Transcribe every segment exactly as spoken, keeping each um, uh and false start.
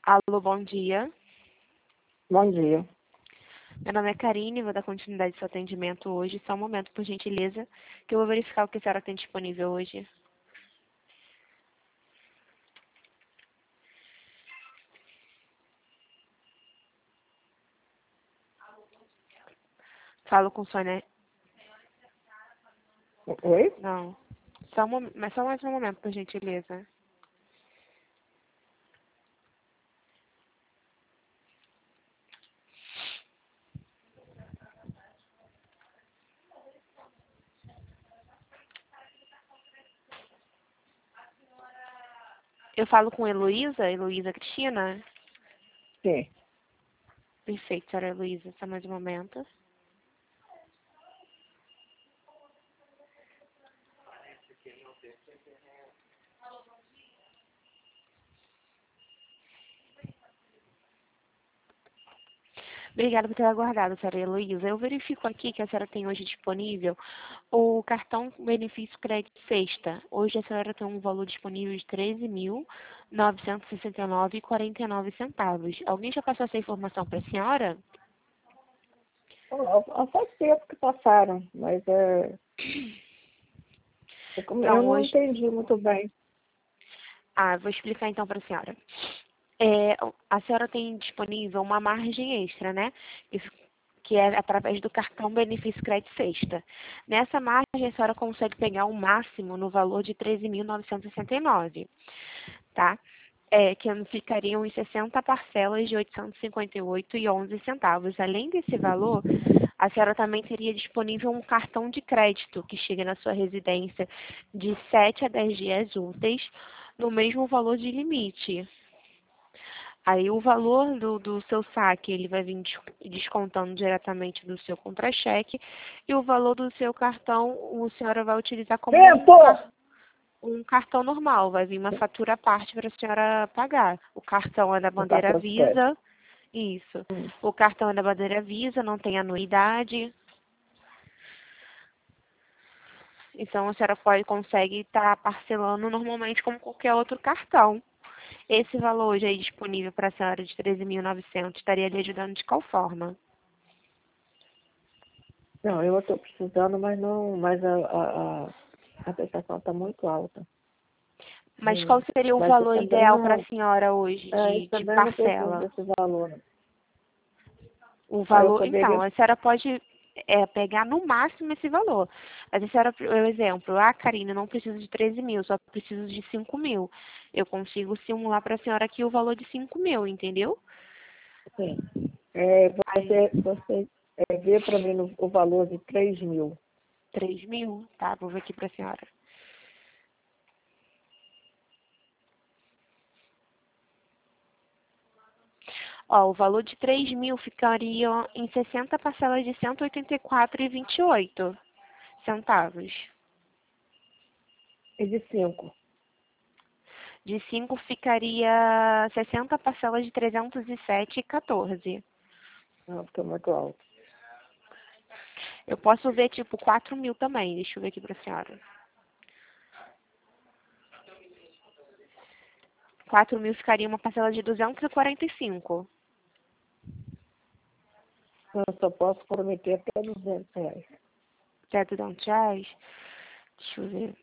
Alô, bom dia. Bom dia. Meu nome é Karine, vou dar continuidade ao seu atendimento hoje. Só um momento, por gentileza, que eu vou verificar o que a senhora tem disponível hoje. Falo com Sônia. Oi? Não. Só um, mom- mas só mais um momento, por gentileza. Eu falo com Heloísa, Heloísa Cristina? Sim. Perfeito, senhora Heloísa. Só mais um momento. Obrigada por ter aguardado, senhora Heloísa. Eu verifico aqui que a senhora tem hoje disponível o cartão benefício crédito sexta. Hoje a senhora tem um valor disponível de treze mil novecentos e sessenta e nove reais e quarenta e nove centavos. Alguém já passou essa informação para a senhora? Há faz tempo que passaram, mas é, eu como- eu Então, não hoje... entendi muito bem. Ah, vou explicar então para a senhora. É, a senhora tem disponível uma margem extra, né? Isso, que é através do cartão benefício crédito sexta. Nessa margem, a senhora consegue pegar um máximo no valor de treze mil novecentos e sessenta e nove, tá? É, que ficariam em sessenta parcelas de oitocentos e cinquenta e oito reais e onze centavos. Além desse valor, a senhora também teria disponível um cartão de crédito que chega na sua residência de sete a dez dias úteis, no mesmo valor de limite. Aí o valor do, do seu saque, ele vai vir des- descontando diretamente do seu contra-cheque, e o valor do seu cartão, a senhora vai utilizar como um, Tempo! car- um cartão normal, vai vir uma fatura à parte para a senhora pagar. O cartão é da No bandeira cartão de crédito. Visa, isso. Hum. O cartão é da bandeira Visa, não tem anuidade. Então a senhora pode, consegue estar parcelando normalmente como qualquer outro cartão. Esse valor hoje aí disponível para a senhora de treze mil e novecentos estaria lhe ajudando de qual forma? Não, eu estou precisando, mas não, mas a, a, a, a prestação está muito alta. Mas qual Hum. seria o Mas eu valor também ideal para a não, senhora hoje é, eu de, de também não preciso parcela? desse valor. Não. O Aí eu valor, então, poderia. a senhora pode é, pegar no máximo esse valor. Mas a senhora, por exemplo, ah, Karina, eu não preciso de treze mil, só preciso de cinco mil. Eu consigo simular para a senhora aqui o valor de cinco mil, entendeu? Sim. É, Aí, você você é, vê para mim no- o valor de três mil. três mil? Tá, vou ver aqui para a senhora. Ó, o valor de três mil ficaria em sessenta parcelas de cento e oitenta e quatro reais e vinte e oito centavos. E de cinco. De cinco ficaria sessenta parcelas de trezentos e sete reais e quatorze. Não, fica muito alto. Eu posso ver, tipo, quatro mil também. Deixa eu ver aqui pra senhora. Quatro mil ficaria uma parcela de duzentos e quarenta e cinco. Eu só posso prometer até duzentos reais. Até duzentos reais. Deixa eu ver.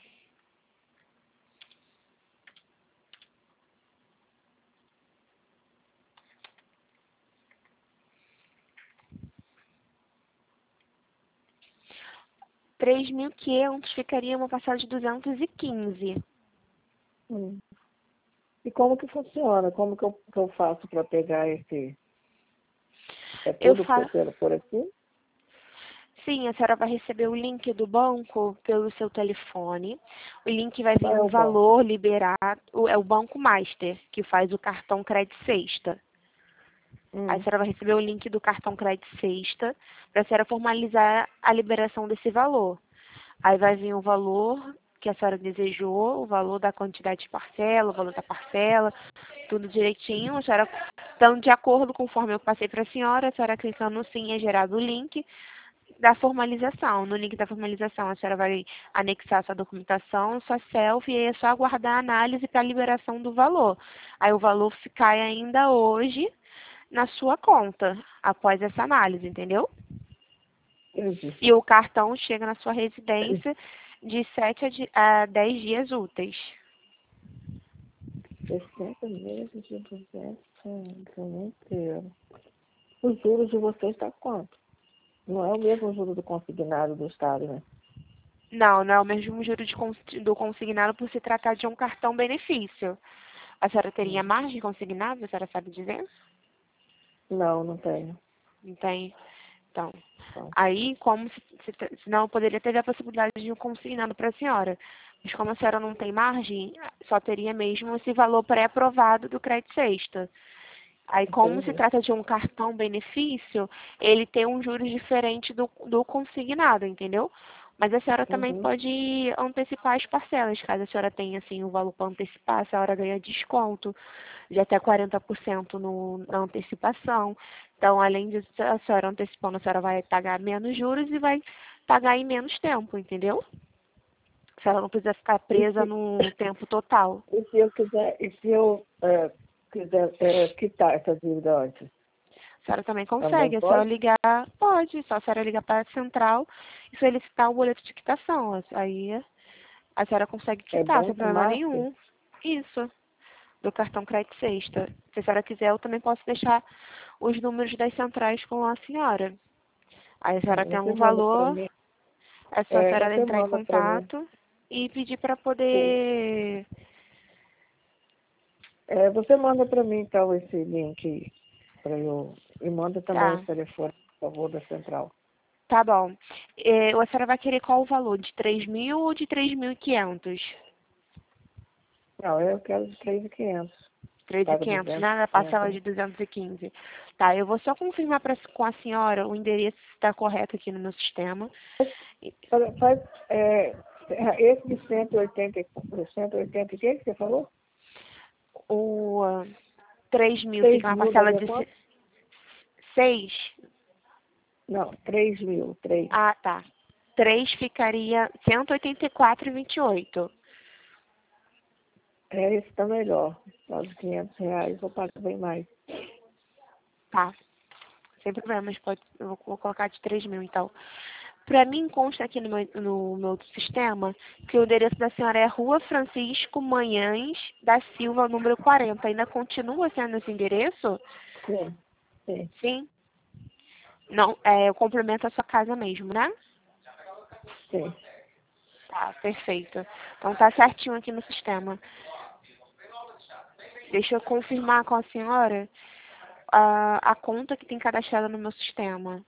três mil e quinhentos ficaria uma parcela de duzentos e quinze. Hum. E como que funciona? Como que eu, que eu faço para pegar esse? É Eu tudo por, faço. pelo- por aqui? Sim, a senhora vai receber o link do banco pelo seu telefone. O link vai vir Qual é um o banco? valor liberado. o- É o Banco Master, que faz o cartão Crédito Sexta. Aí a Hum. senhora vai receber o link do cartão Crédito Sexta para a senhora formalizar a liberação desse valor. Aí vai vir o valor que a senhora desejou, o valor da quantidade de parcela, o valor da parcela, tudo direitinho. A senhora, estando de acordo conforme eu passei para a senhora, a senhora clicando no sim é gerado o link. da formalização. No link da formalização, a senhora vai anexar sua documentação, sua selfie, e aí é só aguardar a análise para a liberação do valor. Aí o valor se cai ainda hoje na sua conta, após essa análise, entendeu? Entendi. E o cartão chega na sua residência de sete a di- a dez dias úteis. sessenta meses de duzentos inteiro. Os juros de vocês está quanto? Não é o mesmo juro do consignado do Estado, né? Não, não é o mesmo juro de cons- do consignado por se tratar de um cartão benefício. A senhora teria Hum. margem consignado, a senhora sabe dizer? Não, não tenho. Não tem? Então, Então, aí, como se, se, senão eu poderia ter a possibilidade de um consignado para a senhora. Mas como a senhora não tem margem, só teria mesmo esse valor pré-aprovado do crédito sexta. Aí, como se entendi. trata de um cartão benefício, ele tem um juros diferente do, do consignado, entendeu? Mas a senhora também Uhum. pode antecipar as parcelas, caso a senhora tenha assim, o valor para antecipar, a senhora ganha desconto de até quarenta por cento no, na antecipação. Então, além disso, a senhora antecipando, a senhora vai pagar menos juros e vai pagar em menos tempo, entendeu? A senhora não precisa ficar E presa se, no tempo total. e se eu quiser, e se eu é, quiser é, quitar essa dívida antes? A senhora também Também consegue, é só pode? ligar, pode, só a senhora ligar para a central e solicitar o boleto de quitação. Aí a senhora consegue É quitar, sem Banco problema Master? nenhum. Isso, do cartão crédito sexta. Se a senhora quiser, eu também posso deixar os números das centrais com a senhora. Aí a senhora tem Você um manda para valor, mim. é só a É, senhora você entrar em manda para mim. contato e pedir para Sim. poder... É, você manda para mim, então, esse link para eu. E manda também Tá, o telefone, por favor, da central. tá bom. É, a senhora vai querer qual o valor? De três mil ou de três mil e quinhentos? Não, eu quero de três mil e quinhentos. três mil e Paga quinhentos, duzentos né? A por cento, parcela né? de duzentos e quinze. Tá, eu vou só confirmar pra, com a senhora o endereço se está correto aqui no meu sistema. Faz, faz, é, esse de cento e oitenta, e- cento e oitenta, o que que você falou? O ah, três mil Três fica uma mil parcela daria de quanto? seis. Não, três mil, três. Ah, tá. três ficaria cento e oitenta e quatro e vinte e oito. É, esse tá melhor. Só de quinhentos reais, vou pagar bem mais. Tá. Sem problemas, pode, eu vou vou colocar de três mil, então. Para mim, consta aqui no meu, no meu sistema que o endereço da senhora é Rua Francisco Manhães da Silva, número quarenta. Ainda continua sendo esse endereço? Sim, sim, Sim? Não, é, eu complemento a sua casa mesmo, né? sim. Tá, perfeito. Então tá certinho aqui no sistema. Deixa eu confirmar com a senhora a, a conta que tem cadastrada no meu sistema.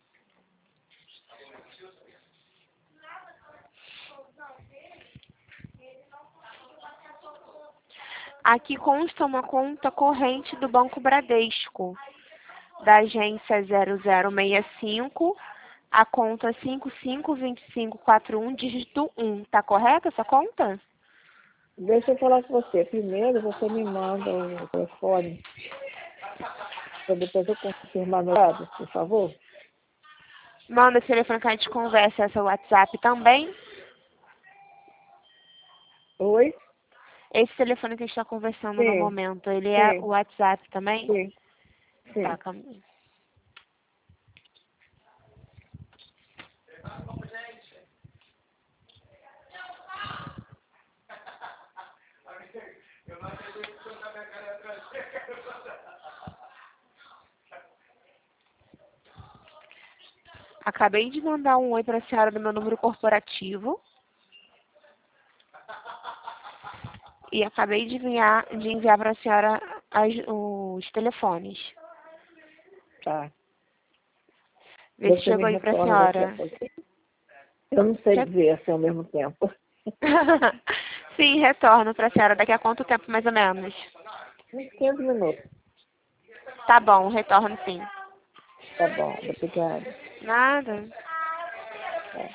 Aqui consta uma conta corrente do Banco Bradesco, da agência zero zero seis cinco, a conta cinco cinco dois cinco quatro um, dígito um. Tá correta essa conta? Deixa eu falar com você. Primeiro, você me manda o telefone, para depois eu confirmar meu lado, por favor. Manda o telefone que a gente conversa, seu WhatsApp também. Oi? Esse telefone que a gente está conversando no Sim, momento, ele é o sim, WhatsApp também? sim, Tá, sim. calma. Acabei de mandar um oi para a senhora do meu número corporativo. E acabei de enviar, de enviar para a senhora as, os telefones. Tá. Vê se Você me chegou aí para a retorna daqui a senhora. pouquinho. Eu não sei Che- dizer assim ao mesmo tempo. Sim, retorno para a senhora. Daqui a quanto tempo, mais ou menos? Uns quinze minutos. Tá bom, retorno sim. Tá bom, obrigada. Nada.